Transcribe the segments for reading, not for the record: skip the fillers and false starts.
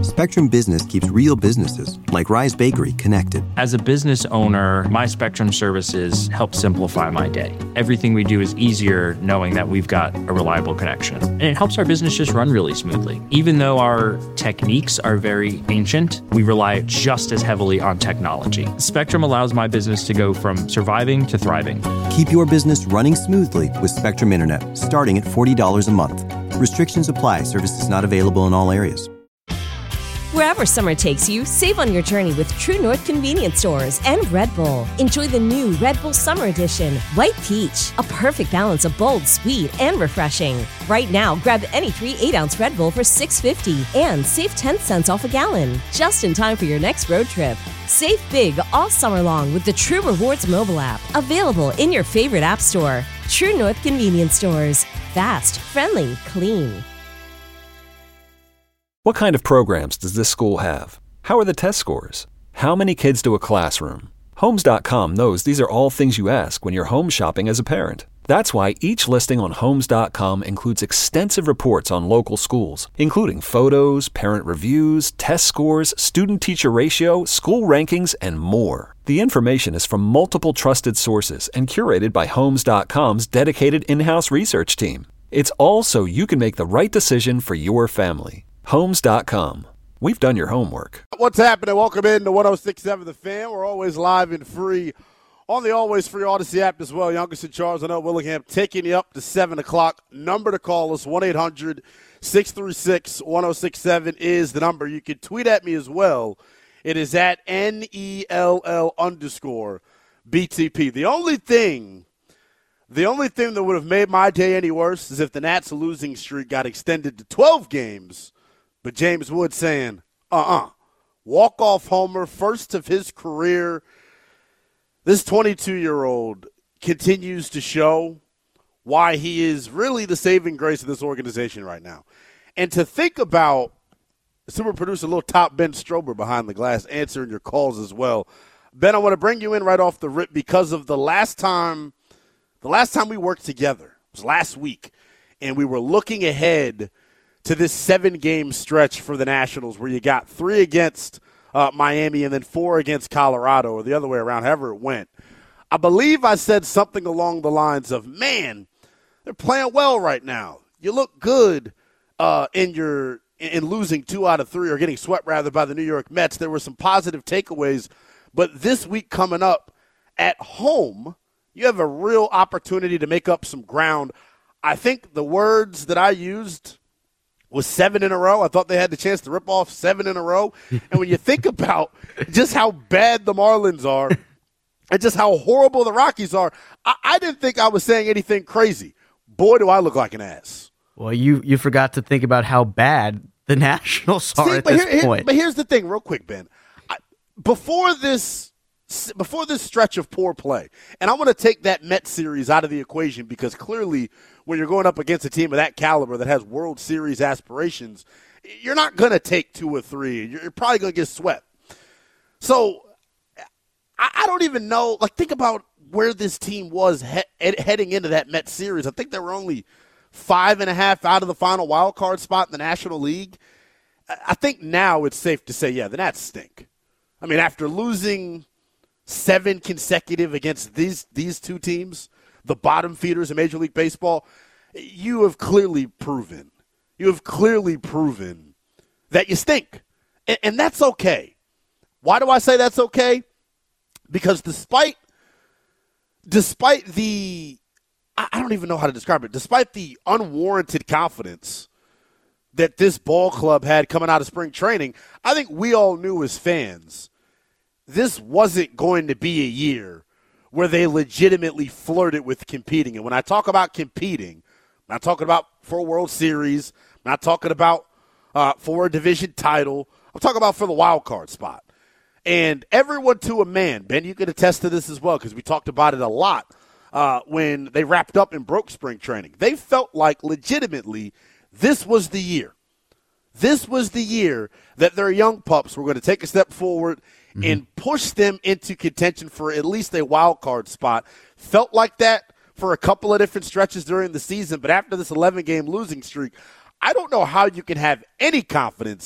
Spectrum Business keeps real businesses, like Rise Bakery, connected. As a business owner, my Spectrum services help simplify my day. Everything we do is easier knowing that we've got a reliable connection. And it helps our business just run really smoothly. Even though our techniques are very ancient, we rely just as heavily on technology. Spectrum allows my business to go from surviving to thriving. Keep your business running smoothly with Spectrum Internet, starting at $40 a month. Restrictions apply. Services not available in all areas. Wherever summer takes you, save on your journey with True North Convenience Stores and Red Bull. Enjoy the new Red Bull Summer Edition, White Peach, a perfect balance of bold, sweet, and refreshing. Right now, grab any 3 8-ounce Red Bull for $6.50 and save 10 cents off a gallon, just in time for your next road trip. Save big all summer long with the True Rewards mobile app, available in your favorite app store. True North Convenience Stores. Fast, friendly, clean. What kind of programs does this school have? How are the test scores? How many kids do a classroom? Homes.com knows these are all things you ask when you're home shopping as a parent. That's why each listing on Homes.com includes extensive reports on local schools, including photos, parent reviews, test scores, student-teacher ratio, school rankings, and more. The information is from multiple trusted sources and curated by Homes.com's dedicated in-house research team. It's all so you can make the right decision for your family. Homes.com. We've done your homework. What's happening? Welcome in to 106.7 The Fan. We're always live and free on the always free Odyssey app as well. Youngest and Charles, I know Willingham taking you up to 7 o'clock. Number to call us, 1-800-636-1067 is the number. You can tweet at me as well. It is at NELL_BTP. The only thing that would have made my day any worse is if the Nats' losing streak got extended to 12 games. But James Wood saying, walk-off homer, first of his career. This 22-year-old continues to show why he is really the saving grace of this organization right now. And to think about super producer, little top Ben Strober behind the glass answering your calls as well. Ben, I want to bring you in right off the rip because of the last time we worked together. It was last week, and we were looking ahead to this 7-game stretch for the Nationals where you got 3 against Miami and then 4 against Colorado, or the other way around, however it went. I believe I said something along the lines of, man, they're playing well right now. You look good in losing 2 out of 3 or getting swept, rather, by the New York Mets. There were some positive takeaways, but this week coming up at home, you have a real opportunity to make up some ground. I think the words that I used was 7 in a row. I thought they had the chance to rip off 7 in a row. And when you think about just how bad the Marlins are and just how horrible the Rockies are, I didn't think I was saying anything crazy. Boy, do I look like an ass. Well, you forgot to think about how bad the Nationals are at this point. But here's the thing, real quick, Ben. Before this stretch of poor play, and I want to take that Mets series out of the equation because clearly when you're going up against a team of that caliber that has World Series aspirations, you're not going to take 2 or 3. You're probably going to get swept. So I don't even know. Like, think about where this team was heading into that Mets series. I think they were only 5.5 out of the final wild card spot in the National League. I think now it's safe to say, yeah, the Nats stink. I mean, after losing 7 consecutive against these 2 teams, the bottom feeders in Major League Baseball, you have clearly proven that you stink. And that's okay. Why do I say that's okay? Because despite the, I don't even know how to describe it, despite the unwarranted confidence that this ball club had coming out of spring training, I think we all knew as fans this wasn't going to be a year where they legitimately flirted with competing. And when I talk about competing, I'm not talking about for a World Series, I'm not talking about for a division title, I'm talking about for the wild card spot. And everyone to a man, Ben, you can attest to this as well because we talked about it a lot when they wrapped up and broke spring training. They felt like legitimately this was the year. This was the year that their young pups were going to take a step forward and push them into contention for at least a wild card spot. Felt like that for a couple of different stretches during the season, but after this 11-game losing streak, I don't know how you can have any confidence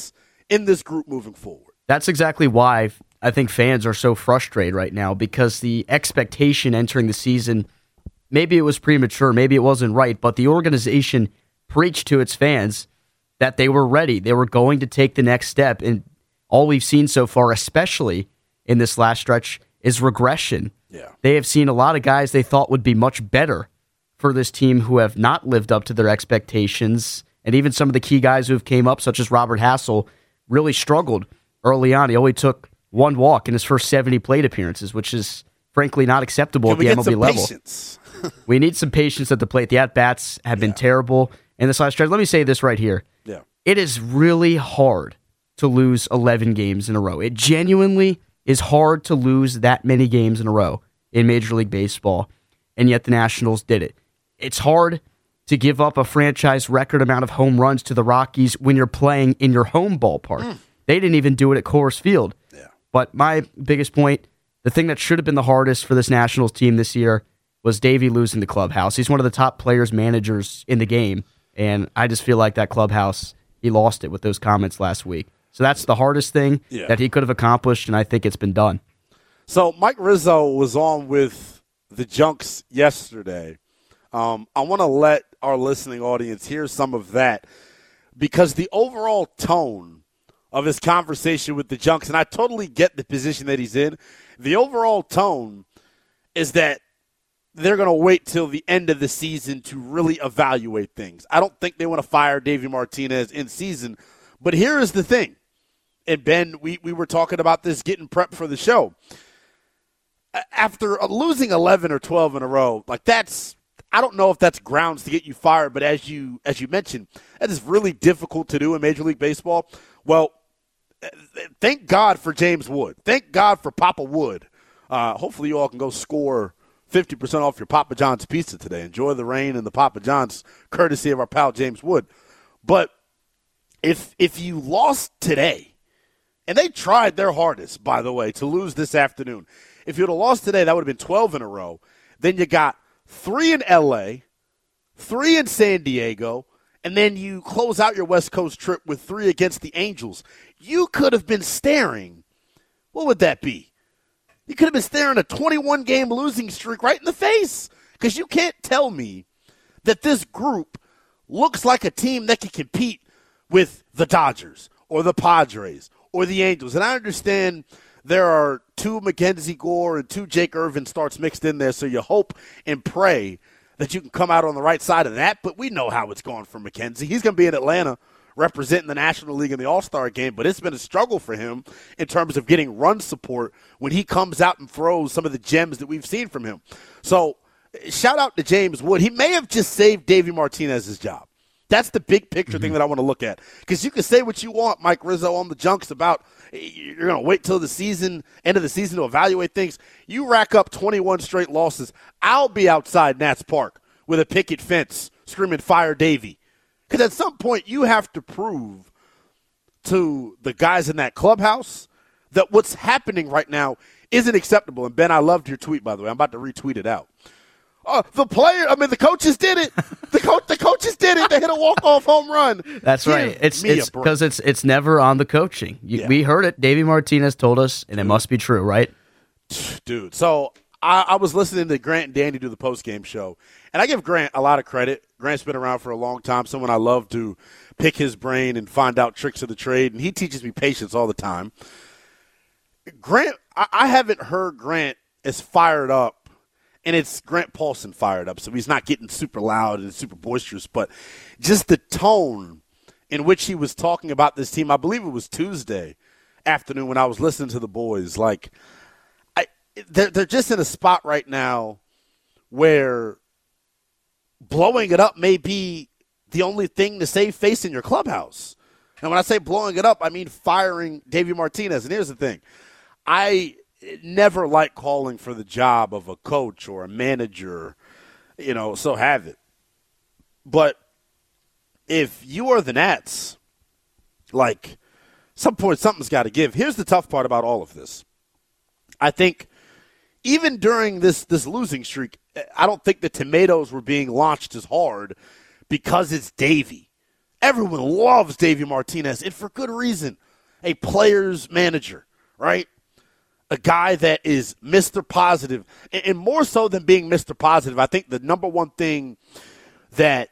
in this group moving forward. That's exactly why I think fans are so frustrated right now, because the expectation entering the season, maybe it was premature, maybe it wasn't right, but the organization preached to its fans that they were ready. They were going to take the next step. And all we've seen so far, especially in this last stretch, is regression. Yeah. They have seen a lot of guys they thought would be much better for this team who have not lived up to their expectations. And even some of the key guys who have came up, such as Robert Hassel, really struggled early on. He only took one walk in his first 70 plate appearances, which is frankly not acceptable at the MLB level. Patience? We need some patience at the plate. The at-bats have been terrible in this last stretch. Let me say this right here. Yeah. It is really hard to lose 11 games in a row. It genuinely is hard to lose that many games in a row in Major League Baseball, and yet the Nationals did it. It's hard to give up a franchise record amount of home runs to the Rockies when you're playing in your home ballpark. They didn't even do it at Coors Field. Yeah. But my biggest point, the thing that should have been the hardest for this Nationals team this year was Davey losing the clubhouse. He's one of the top players, managers in the game, and I just feel like that clubhouse, he lost it with those comments last week. So that's the hardest thing that he could have accomplished, and I think it's been done. So Mike Rizzo was on with the Junks yesterday. I want to let our listening audience hear some of that, because the overall tone of his conversation with the Junks, and I totally get the position that he's in, the overall tone is that they're going to wait till the end of the season to really evaluate things. I don't think they want to fire Davey Martinez in season, but here is the thing. And Ben, we were talking about this getting prepped for the show. After losing 11 or 12 in a row, like that's, I don't know if that's grounds to get you fired, but as you mentioned, that is really difficult to do in Major League Baseball. Well, thank God for James Wood. Thank God for Papa Wood. Hopefully you all can go score 50% off your Papa John's pizza today. Enjoy the rain and the Papa John's, courtesy of our pal James Wood. But if you lost today, and they tried their hardest, by the way, to lose this afternoon. If you would have lost today, that would have been 12 in a row. Then you got 3 in L.A., 3 in San Diego, and then you close out your West Coast trip with 3 against the Angels. You could have been staring. What would that be? You could have been staring a 21-game losing streak right in the face, because you can't tell me that this group looks like a team that can compete with the Dodgers or the Padres or the Angels. And I understand there are 2 Mackenzie Gore and 2 Jake Irvin starts mixed in there, so you hope and pray that you can come out on the right side of that. But we know how it's going for Mackenzie. He's going to be in Atlanta representing the National League in the All-Star game, but it's been a struggle for him in terms of getting run support when he comes out and throws some of the gems that we've seen from him. So shout out to James Wood. He may have just saved Davey Martinez's job. That's the big picture thing that I want to look at. Because you can say what you want, Mike Rizzo, on the Junks about you're going to wait till the season, end of the season to evaluate things. You rack up 21 straight losses, I'll be outside Nats Park with a picket fence screaming, fire Davey. Because at some point you have to prove to the guys in that clubhouse that what's happening right now isn't acceptable. And, Ben, I loved your tweet, by the way. I'm about to retweet it out. The coaches did it. The coaches did it. They hit a walk-off home run. That's right. It's because it's never on the coaching. We heard it. Davey Martinez told us, and it must be true, right? Dude, so I was listening to Grant and Danny do the post-game show, and I give Grant a lot of credit. Grant's been around for a long time, someone I love to pick his brain and find out tricks of the trade, and he teaches me patience all the time. Grant, I haven't heard Grant as fired up. And it's Grant Paulson fired up, so he's not getting super loud and super boisterous. But just the tone in which he was talking about this team, I believe it was Tuesday afternoon when I was listening to the boys. Like, they're just in a spot right now where blowing it up may be the only thing to save face in your clubhouse. And when I say blowing it up, I mean firing Davey Martinez. And here's the thing. I never like calling for the job of a coach or a manager, so have it. But if you are the Nats, like, some point something's got to give. Here's the tough part about all of this. I think even during this losing streak, I don't think the tomatoes were being launched as hard because it's Davey. Everyone loves Davey Martinez, and for good reason. a player's manager, right? A guy that is Mr. Positive. And more so than being Mr. Positive, I think the number one thing that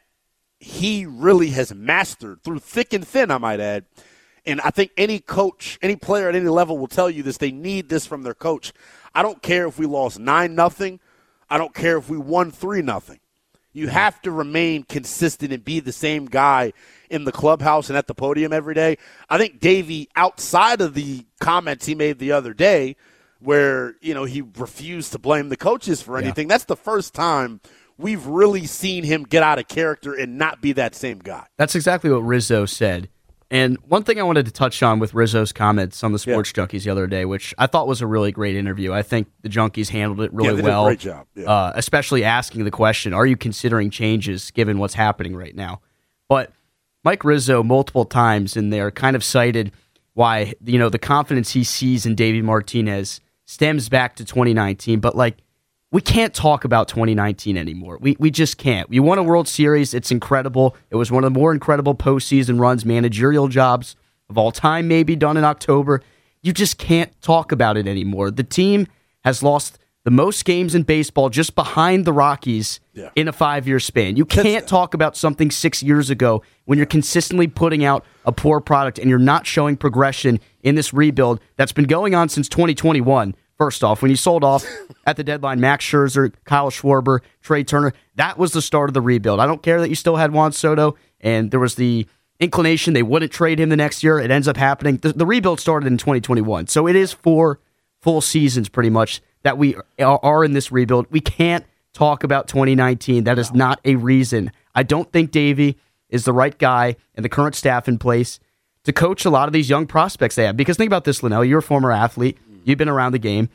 he really has mastered through thick and thin, I might add, and I think any coach, any player at any level will tell you this, they need this from their coach. I don't care if we lost 9-0. I don't care if we won 3-0. You have to remain consistent and be the same guy in the clubhouse and at the podium every day. I think Davey, outside of the comments he made the other day where, he refused to blame the coaches for anything, that's the first time we've really seen him get out of character and not be that same guy. That's exactly what Rizzo said. And one thing I wanted to touch on with Rizzo's comments on the Sports Junkies the other day, which I thought was a really great interview. I think the Junkies handled it really well. Did a great job. Yeah. Especially asking the question, are you considering changes given what's happening right now? But Mike Rizzo, multiple times in there, kind of cited why, the confidence he sees in Davey Martinez stems back to 2019. But, we can't talk about 2019 anymore. We just can't. We won a World Series. It's incredible. It was one of the more incredible postseason runs, managerial jobs of all time, maybe done in October. You just can't talk about it anymore. The team has lost the most games in baseball just behind the Rockies in a 5-year span. You can't talk about something 6 years ago when you're consistently putting out a poor product and you're not showing progression in this rebuild that's been going on since 2021. First off, when you sold off at the deadline Max Scherzer, Kyle Schwarber, Trey Turner, that was the start of the rebuild. I don't care that you still had Juan Soto, and there was the inclination they wouldn't trade him the next year. It ends up happening. The rebuild started in 2021, so it is 4 full seasons pretty much that we are in this rebuild. We can't talk about 2019. That is not a reason. I don't think Davey is the right guy and the current staff in place to coach a lot of these young prospects they have. Because think about this, Linnell. You're a former athlete. You've been around the game.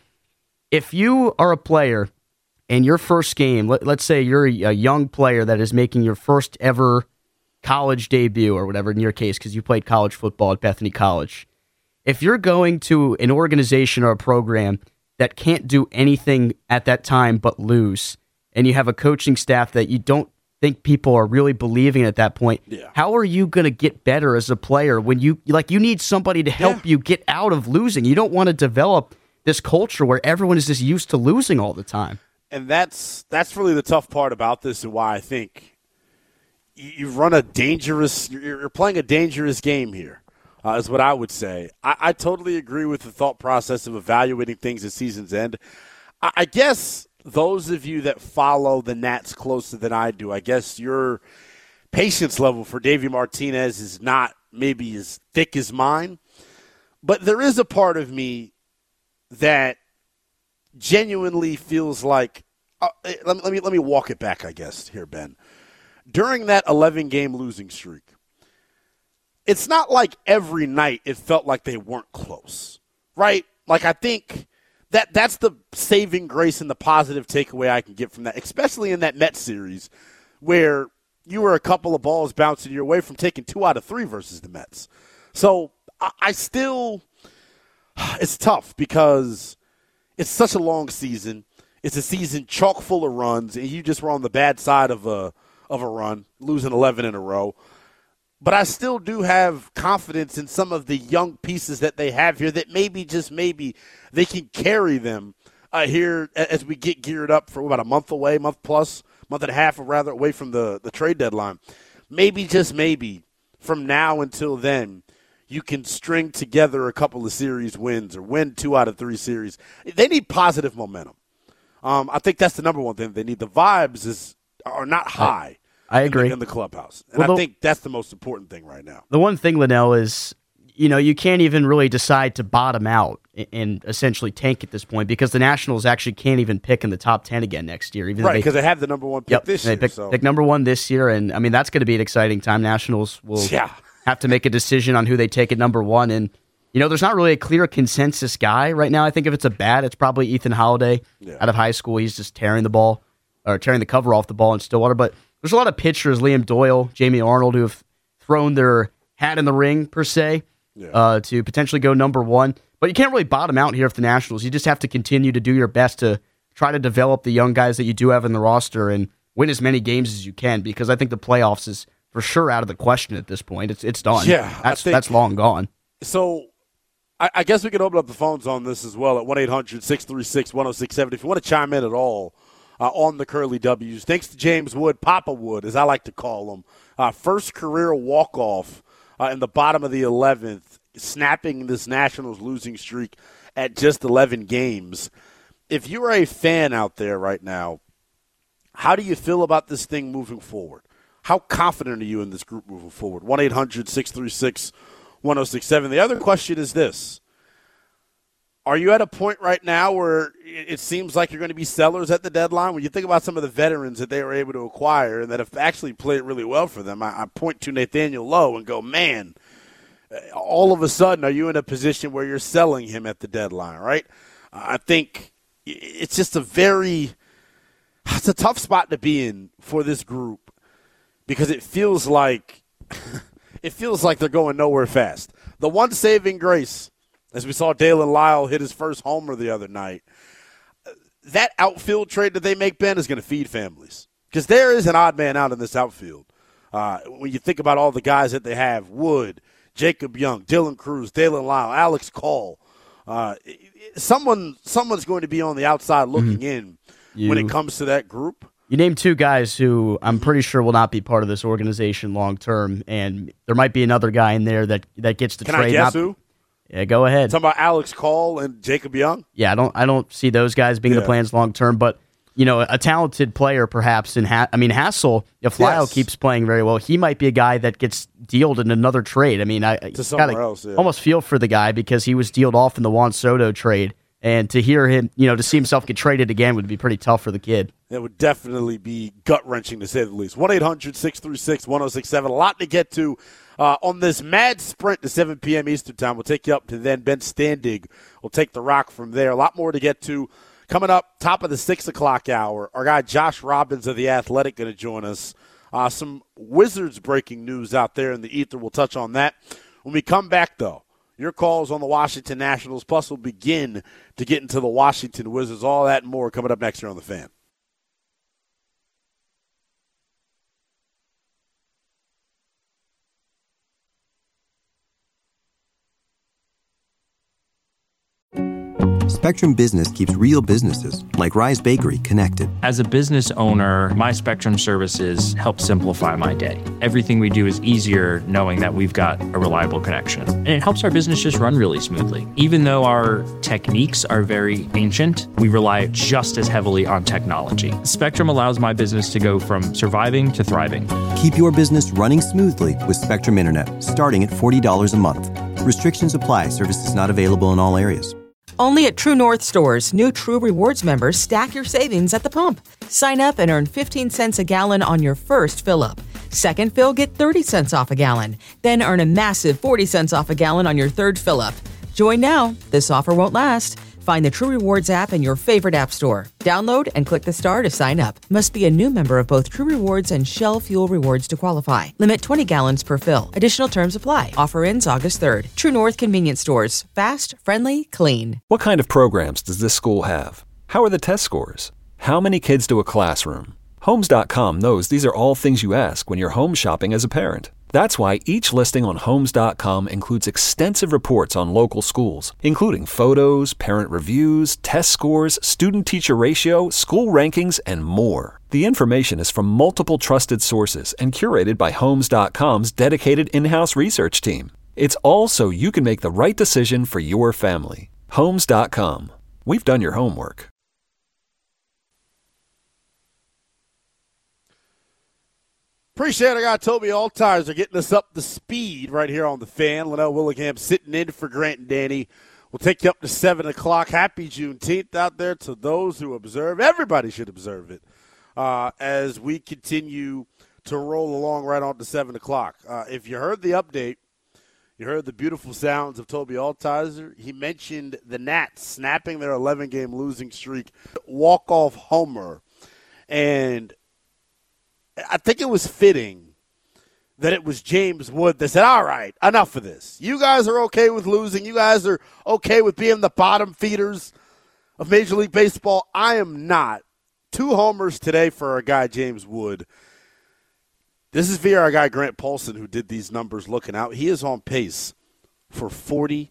If you are a player and your first game, let's say you're a young player that is making your first ever college debut or whatever in your case because you played college football at Bethany College. If you're going to an organization or a program that can't do anything at that time but lose, and you have a coaching staff that you don't think people are really believing at that point, how are you going to get better as a player when you need somebody to help you get out of losing? You don't want to develop this culture where everyone is just used to losing all the time. And that's really the tough part about this and why I think you're playing a dangerous game here, is what I would say. I totally agree with the thought process of evaluating things at season's end. I guess those of you that follow the Nats closer than I do, I guess your patience level for Davey Martinez is not maybe as thick as mine. But there is a part of me that genuinely feels like let me walk it back, I guess, here, Ben. During that 11-game losing streak, it's not like every night it felt like they weren't close, right? Like, I think that's the saving grace and the positive takeaway I can get from that, especially in that Mets series where you were a couple of balls bouncing your way from taking 2 out of 3 versus the Mets. So I still – it's tough because it's such a long season. It's a season chock full of runs, and you just were on the bad side of a run, losing 11 in a row. But I still do have confidence in some of the young pieces that they have here that maybe, just maybe, they can carry them here as we get geared up for about a month away, month and a half away from the trade deadline. Maybe, just maybe, from now until then, you can string together a couple of series wins or win 2 out of 3 series. They need positive momentum. I think that's the number one thing they need. The vibes are not high. I agree. In the clubhouse. And I think that's the most important thing right now. The one thing, Linnell, is, you can't even really decide to bottom out and essentially tank at this point because the Nationals actually can't even pick in the top 10 again next year. Right, because they have the number 1 pick this year. They pick number 1 this year, and, that's going to be an exciting time. Nationals will have to make a decision on who they take at number 1, and, there's not really a clear consensus guy right now. I think if it's a bat, it's probably Ethan Holiday out of high school. He's just tearing the cover off the ball in Stillwater, but there's a lot of pitchers, Liam Doyle, Jamie Arnold, who have thrown their hat in the ring, per se, to potentially go number 1. But you can't really bottom out here for the Nationals. You just have to continue to do your best to try to develop the young guys that you do have in the roster and win as many games as you can, because I think the playoffs is for sure out of the question at this point. It's done. Yeah, that's long gone. So I guess we can open up the phones on this as well at 1-800-636-1067 if you want to chime in at all on the Curly W's. Thanks to James Wood, Papa Wood, as I like to call him. First career walk-off in the bottom of the 11th, snapping this Nationals losing streak at just 11 games. If you're a fan out there right now, how do you feel about this thing moving forward? How confident are you in this group moving forward? 1-800-636-1067. The other question is this. Are you at a point right now where it seems like you're going to be sellers at the deadline? When you think about some of the veterans that they were able to acquire and that have actually played really well for them, I point to Nathaniel Lowe and go, man, all of a sudden are you in a position where you're selling him at the deadline, right? I think it's just it's a tough spot to be in for this group because it feels like they're going nowhere fast. The one saving grace, as we saw Dalen Lyle hit his first homer the other night, that outfield trade that they make, Ben, is going to feed families because there is an odd man out in this outfield. When you think about all the guys that they have, Wood, Jacob Young, Dylan Cruz, Dalen Lyle, Alex Call, someone's going to be on the outside looking in when it comes to that group. You named two guys who I'm pretty sure will not be part of this organization long term, and there might be another guy in there that gets the trade. Can I guess who? Yeah, go ahead. Talking about Alex Call and Jacob Young? Yeah, I don't see those guys being the plans long term, but a talented player perhaps Hassel, if Lyle keeps playing very well, he might be a guy that gets dealed in another trade. I almost feel for the guy because he was dealed off in the Juan Soto trade. And to hear him, to see himself get traded again would be pretty tough for the kid. It would definitely be gut-wrenching, to say the least. 1-800-636-1067. A lot to get to on this mad sprint to 7 p.m. Eastern Time. We'll take you up to then. Ben Standig will take the rock from there. A lot more to get to. Coming up, top of the 6 o'clock hour, our guy Josh Robbins of The Athletic going to join us. Some Wizards breaking news out there in the ether. We'll touch on that. When we come back, though, your calls on the Washington Nationals, plus we'll begin to get into the Washington Wizards. All that and more coming up next year on The Fan. Spectrum Business keeps real businesses, like Rise Bakery, connected. As a business owner, my Spectrum services help simplify my day. Everything we do is easier knowing that we've got a reliable connection. And it helps our business just run really smoothly. Even though our techniques are very ancient, we rely just as heavily on technology. Spectrum allows my business to go from surviving to thriving. Keep your business running smoothly with Spectrum Internet, starting at $40 a month. Restrictions apply. Services not available in all areas. Only at True North stores, new True Rewards members stack your savings at the pump. Sign up and earn 15 cents a gallon on your first fill-up. Second fill, get 30 cents off a gallon. Then earn a massive 40 cents off a gallon on your third fill-up. Join now. This offer won't last. Find the True Rewards app in your favorite app store. Download and click the star to sign up. Must be a new member of both True Rewards and Shell Fuel Rewards to qualify. Limit 20 gallons per fill. Additional terms apply. Offer ends August 3rd. True North Convenience Stores. Fast, friendly, clean. What kind of programs does this school have? How are the test scores? How many kids do a classroom? Homes.com knows these are all things you ask when you're home shopping as a parent. That's why each listing on Homes.com includes extensive reports on local schools, including photos, parent reviews, test scores, student-teacher ratio, school rankings, and more. The information is from multiple trusted sources and curated by Homes.com's dedicated in-house research team. It's all so you can make the right decision for your family. Homes.com. We've done your homework. Appreciate our guy Toby Altizer getting us up to speed right here on The Fan. Linnell Willingham sitting in for Grant and Danny. We'll take you up to 7 o'clock. Happy Juneteenth out there to those who observe. Everybody should observe it as we continue to roll along right on to 7 o'clock. If you heard the update, you heard the beautiful sounds of Toby Altizer. He mentioned the Nats snapping their 11-game losing streak, walk-off homer, and I think it was fitting that it was James Wood that said, all right, enough of this. You guys are okay with losing. You guys are okay with being the bottom feeders of Major League Baseball. I am not. 2 homers today for our guy James Wood. This is via our guy Grant Paulson who did these numbers looking out. He is on pace for 40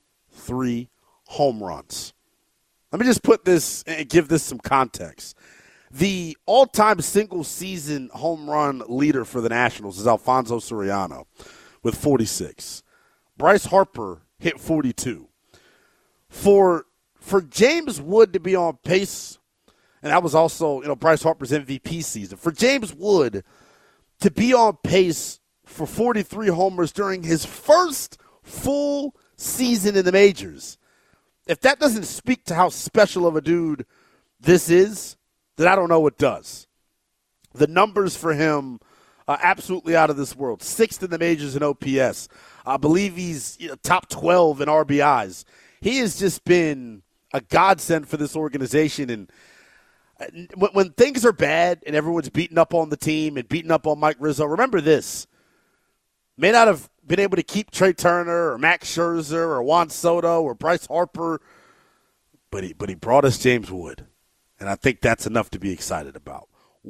43 home runs. Let me just put this and give this some context. The all-time single-season home run leader for the Nationals is Alfonso Soriano with 46. Bryce Harper hit 42. For James Wood to be on pace, and that was also, Bryce Harper's MVP season. For James Wood to be on pace for 43 homers during his first full season in the majors, if that doesn't speak to how special of a dude this is, then I don't know what does. The numbers for him are absolutely out of this world. 6th in the majors in OPS. I believe he's top 12 in RBIs. He has just been a godsend for this organization. And when things are bad and everyone's beating up on the team and beating up on Mike Rizzo, remember this. May not have been able to keep Trey Turner or Max Scherzer or Juan Soto or Bryce Harper, but he brought us James Wood. And I think that's enough to be excited about.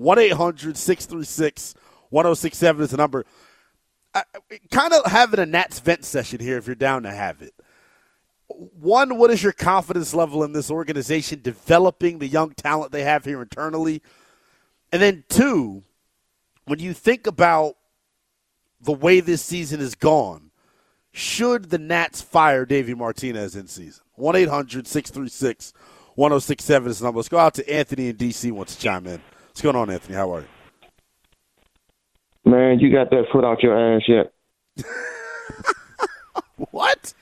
1-800-636-1067 is the number. Kind of having a Nats vent session here if you're down to have it. One, what is your confidence level in this organization developing the young talent they have here internally? And then two, when you think about the way this season has gone, should the Nats fire Davey Martinez in season? 1-800-636-1067 is the number. Let's go out to Anthony in D.C. wants to chime in. What's going on, Anthony? How are you? Man, you got that foot out your ass yet? What?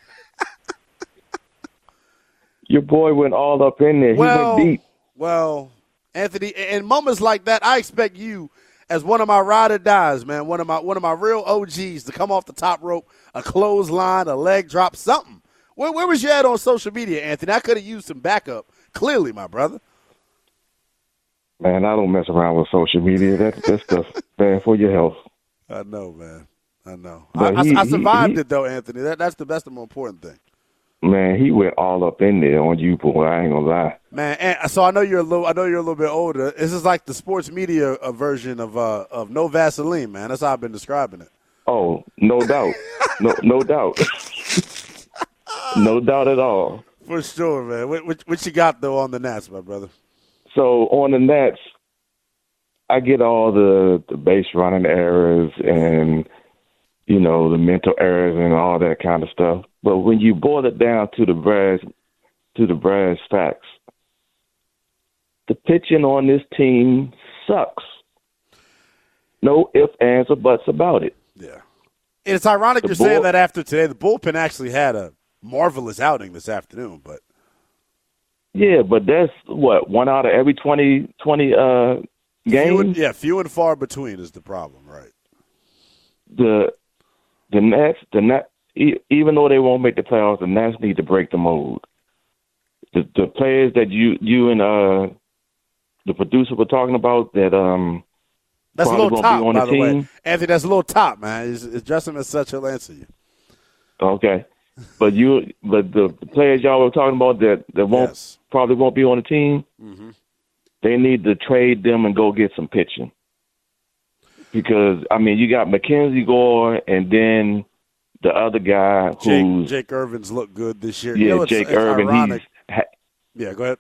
Your boy went all up in there. He went deep. Well, Anthony, in moments like that, I expect you, as one of my ride or dies, man, one of my real OGs, to come off the top rope, a clothesline, a leg drop, something. Where was you at on social media, Anthony? I could have used some backup. Clearly, my brother. Man, I don't mess around with social media. That stuff bad for your health. I know, man. I know. I survived it, though, Anthony. That's the best and more important thing. Man, he went all up in there on you, boy. I ain't gonna lie. Man, and so I know you're a little bit older. This is like the sports media version of No Vaseline, man. That's how I've been describing it. Oh, no doubt. No doubt. No doubt at all. For sure, man. What you got, though, on the Nats, my brother? So, on the Nats, I get all the base running errors and, the mental errors and all that kind of stuff. But when you boil it down to the brass facts, the pitching on this team sucks. No ifs, ands, or buts about it. Yeah. And it's ironic you're saying that after today. The bullpen actually had a marvelous outing this afternoon, but yeah, but that's what, 1 out of every 20 games. Few and far between is the problem, right? The Nats, even though they won't make the playoffs, the Nats need to break the mold. The players that you and the producer were talking about that that's a little top, by the way. Anthony, that's a little top, man. It's Justin as such, he'll answer you. Okay. But the players y'all were talking about that probably won't be on the team, they need to trade them and go get some pitching. Because, you got Mackenzie Gore and then the other guy who's... Jake Irvin's looked good this year. Yeah, Jake Irvin. Yeah, go ahead.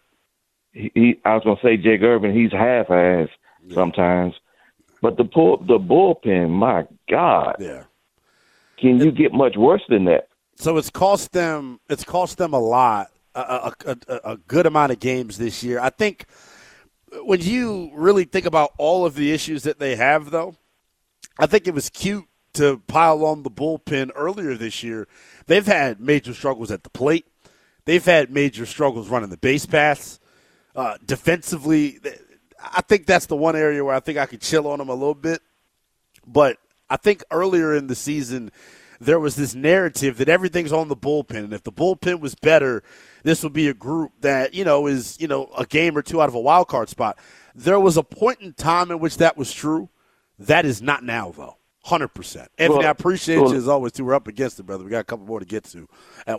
I was going to say Jake Irvin, he's half-ass sometimes. But the bullpen, my God. Yeah. Can you get much worse than that? So it's cost them a lot, a good amount of games this year. I think when you really think about all of the issues that they have, though, I think it was cute to pile on the bullpen earlier this year. They've had major struggles at the plate. They've had major struggles running the base paths. Defensively, I think that's the one area where I think I could chill on them a little bit. But I think earlier in the season, there was this narrative that everything's on the bullpen. And if the bullpen was better, this would be a group that, is, a game or two out of a wild card spot. There was a point in time in which that was true. That is not now, though. 100%. Anthony, I appreciate you as always, too. We're up against it, brother. We got a couple more to get to at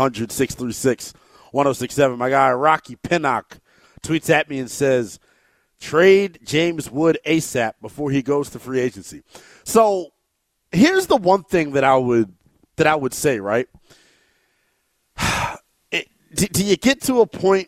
1-800-636-1067. My guy, Rocky Pinnock, tweets at me and says, trade James Wood ASAP before he goes to free agency. So here's the one thing that I would say, right? do you get to a point?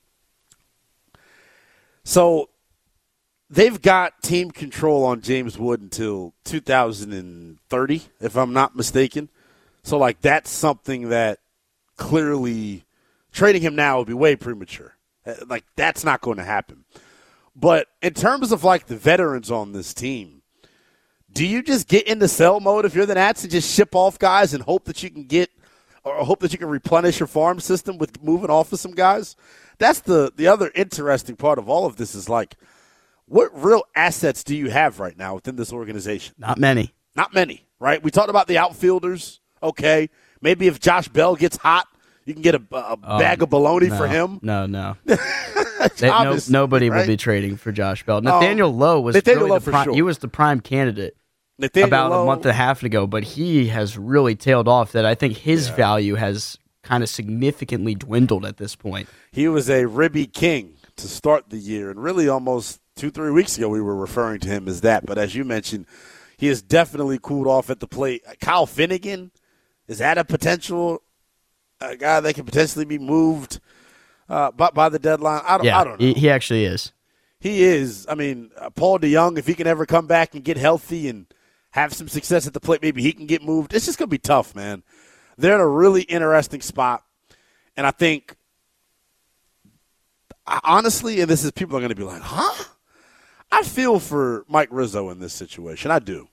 So they've got team control on James Wood until 2030, if I'm not mistaken. So, like, that's something that clearly trading him now would be way premature. Like, that's not going to happen. But in terms of, like, the veterans on this team, do you just get into sell mode if you're the Nats and just ship off guys and hope that you can get or hope that you can replenish your farm system with moving off of some guys? That's the other interesting part of all of this is, like, what real assets do you have right now within this organization? Not many. Not many, right? We talked about the outfielders. Okay. Maybe if Josh Bell gets hot, you can get a bag of bologna for him. No. right? Nobody will be trading for Josh Bell. Nathaniel Lowe was really he was the prime candidate about a month and a half ago, but he has really tailed off. That I think his value has kind of significantly dwindled at this point. He was a ribby king to start the year, and really almost 2-3 weeks ago we were referring to him as that. But as you mentioned, he has definitely cooled off at the plate. Kyle Finnegan, is that a potential guy that can potentially be moved by the deadline? I don't know. He actually is. He is. I mean, Paul DeYoung, if he can ever come back and get healthy and have some success at the plate, maybe he can get moved. It's just going to be tough, man. They're in a really interesting spot. And I think, honestly, and this is people are going to be like, huh? I feel for Mike Rizzo in this situation. I do.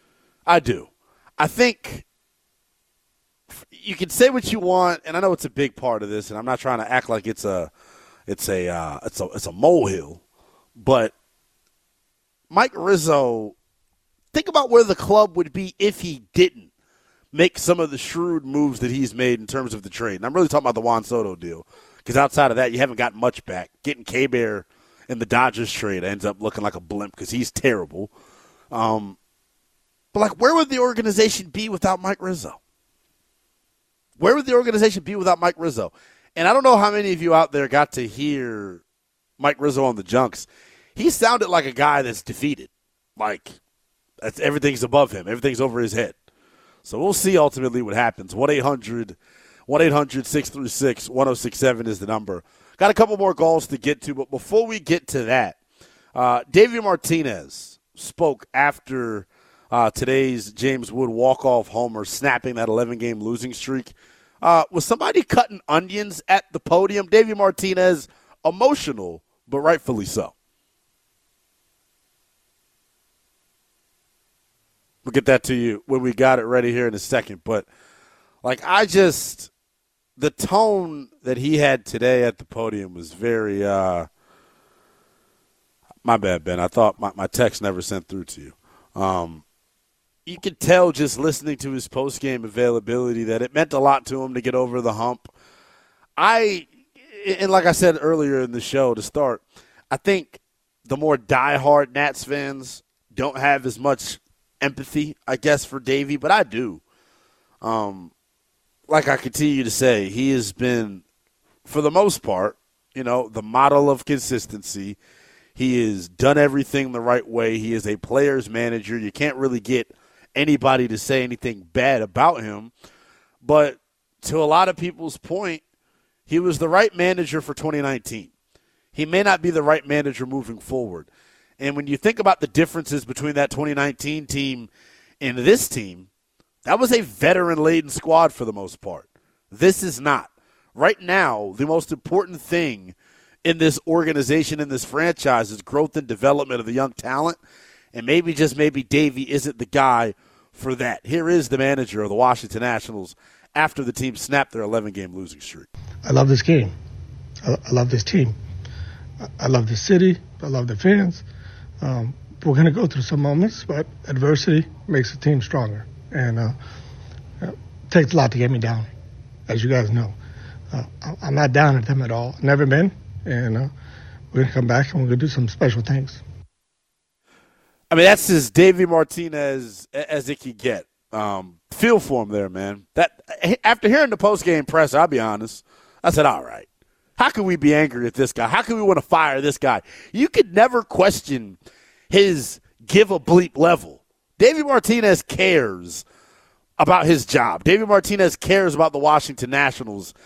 I think you can say what you want, and I know it's a big part of this, and I'm not trying to act like it's a molehill, but Mike Rizzo, think about where the club would be if he didn't make some of the shrewd moves that he's made in terms of the trade. And I'm really talking about the Juan Soto deal, because outside of that, you haven't gotten much back. Getting K-Bear in the Dodgers trade ends up looking like a blimp because he's terrible. But, like, where would the organization be without Mike Rizzo? Where would the organization be without Mike Rizzo? And I don't know how many of you out there got to hear Mike Rizzo on the Junks. He sounded like a guy that's defeated. Like, everything's above him. Everything's over his head. So we'll see ultimately what happens. 1-800-636-1067 is the number. Got a couple more calls to get to, but before we get to that, Davey Martinez spoke after today's James Wood walk-off homer, snapping that 11-game losing streak. Was somebody cutting onions at the podium? Davey Martinez, emotional, but rightfully so. We'll get that to you when we got it ready here in a second. But, like, the tone that he had today at the podium was very my bad, Ben. I thought my text never sent through to you. You could tell just listening to his post-game availability that it meant a lot to him to get over the hump. And like I said earlier in the show to start, I think the more diehard Nats fans don't have as much empathy, I guess, for Davey, but I do. Like I continue to say, he has been, for the most part, the model of consistency. He has done everything the right way. He is a player's manager. You can't really get anybody to say anything bad about him. But to a lot of people's point, he was the right manager for 2019. He may not be the right manager moving forward. And when you think about the differences between that 2019 team and this team, that was a veteran-laden squad for the most part. This is not. Right now, the most important thing in this organization, in this franchise, is growth and development of the young talent. And maybe, just maybe, Davey isn't the guy for that. Here is the manager of the Washington Nationals after the team snapped their 11-game losing streak. I love this game. I love this team. I love the city. I love the fans. We're going to go through some moments, but adversity makes the team stronger. And it takes a lot to get me down, as you guys know. I'm not down at them at all. Never been. And we're going to come back and we're going to do some special things. I mean, that's as Davey Martinez as it could get. Feel for him there, man. That after hearing the post-game press, I'll be honest, I said, all right, how can we be angry at this guy? How can we want to fire this guy? You could never question his give-a-bleep level. Davey Martinez cares about his job. Davey Martinez cares about the Washington Nationals.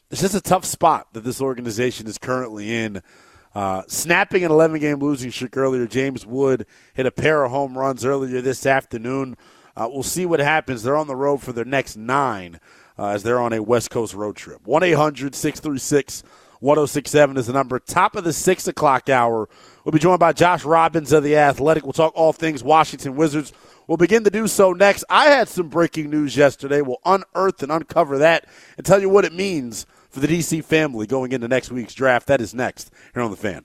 it's just a tough spot that this organization is currently in. Snapping an 11-game losing streak earlier, James Wood hit a pair of home runs earlier this afternoon. We'll see what happens. They're on the road for their next 9 as they're on a West Coast road trip. 1-800-636-1067 is the number. Top of the 6 o'clock hour, we'll be joined by Josh Robbins of The Athletic. We'll talk all things Washington Wizards. We'll begin to do so next. I had some breaking news yesterday. We'll unearth and uncover that and tell you what it means for the D.C. family going into next week's draft. That is next here on The Fan.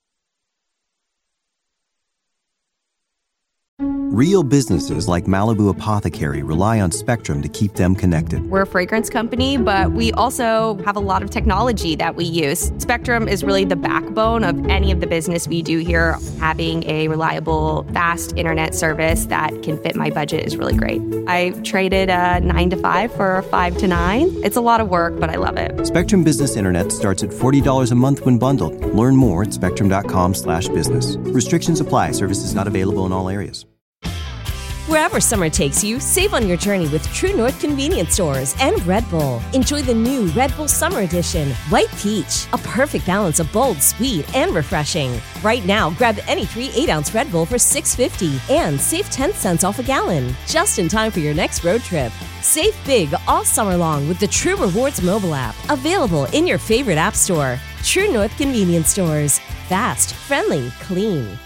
Real businesses like Malibu Apothecary rely on Spectrum to keep them connected. We're a fragrance company, but we also have a lot of technology that we use. Spectrum is really the backbone of any of the business we do here. Having a reliable, fast internet service that can fit my budget is really great. I traded a 9 to 5 for a 5 to 9. It's a lot of work, but I love it. Spectrum Business Internet starts at $40 a month when bundled. Learn more at spectrum.com/business. Restrictions apply. Services not available in all areas. Wherever summer takes you, save on your journey with True North Convenience Stores and Red Bull. Enjoy the new Red Bull Summer Edition, White Peach, a perfect balance of bold, sweet, and refreshing. Right now, grab any 3 8-ounce Red Bull for $6.50 and save 10 cents off a gallon, just in time for your next road trip. Save big all summer long with the True Rewards mobile app, available in your favorite app store. True North Convenience Stores. Fast, friendly, clean.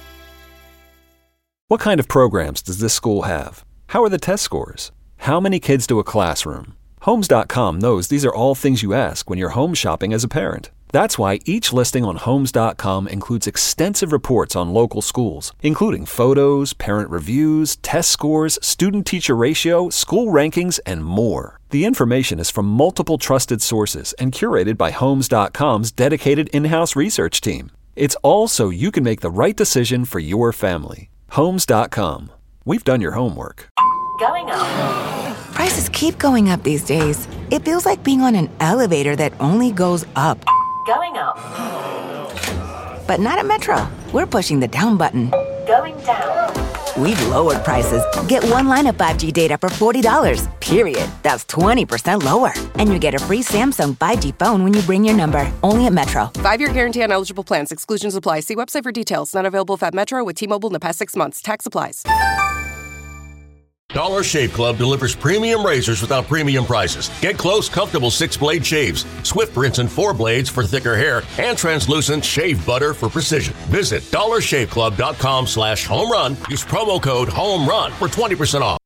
What kind of programs does this school have? How are the test scores? How many kids do a classroom? Homes.com knows these are all things you ask when you're home shopping as a parent. That's why each listing on Homes.com includes extensive reports on local schools, including photos, parent reviews, test scores, student-teacher ratio, school rankings, and more. The information is from multiple trusted sources and curated by Homes.com's dedicated in-house research team. It's all so you can make the right decision for your family. Homes.com. We've done your homework. Going up. Prices keep going up these days. It feels like being on an elevator that only goes up. Going up. But not at Metro. We're pushing the down button. Going down. We've lowered prices. Get one line of 5G data for $40, period. That's 20% lower. And you get a free Samsung 5G phone when you bring your number. Only at Metro. 5-year guarantee on eligible plans. Exclusions apply. See website for details. Not available at Metro with T-Mobile in the past 6 months. Tax applies. Dollar Shave Club delivers premium razors without premium prices. Get close, comfortable 6-blade shaves, swift rinse and 4 blades for thicker hair, and translucent shave butter for precision. Visit dollarshaveclub.com/homerun. Use promo code HOMERUN for 20% off.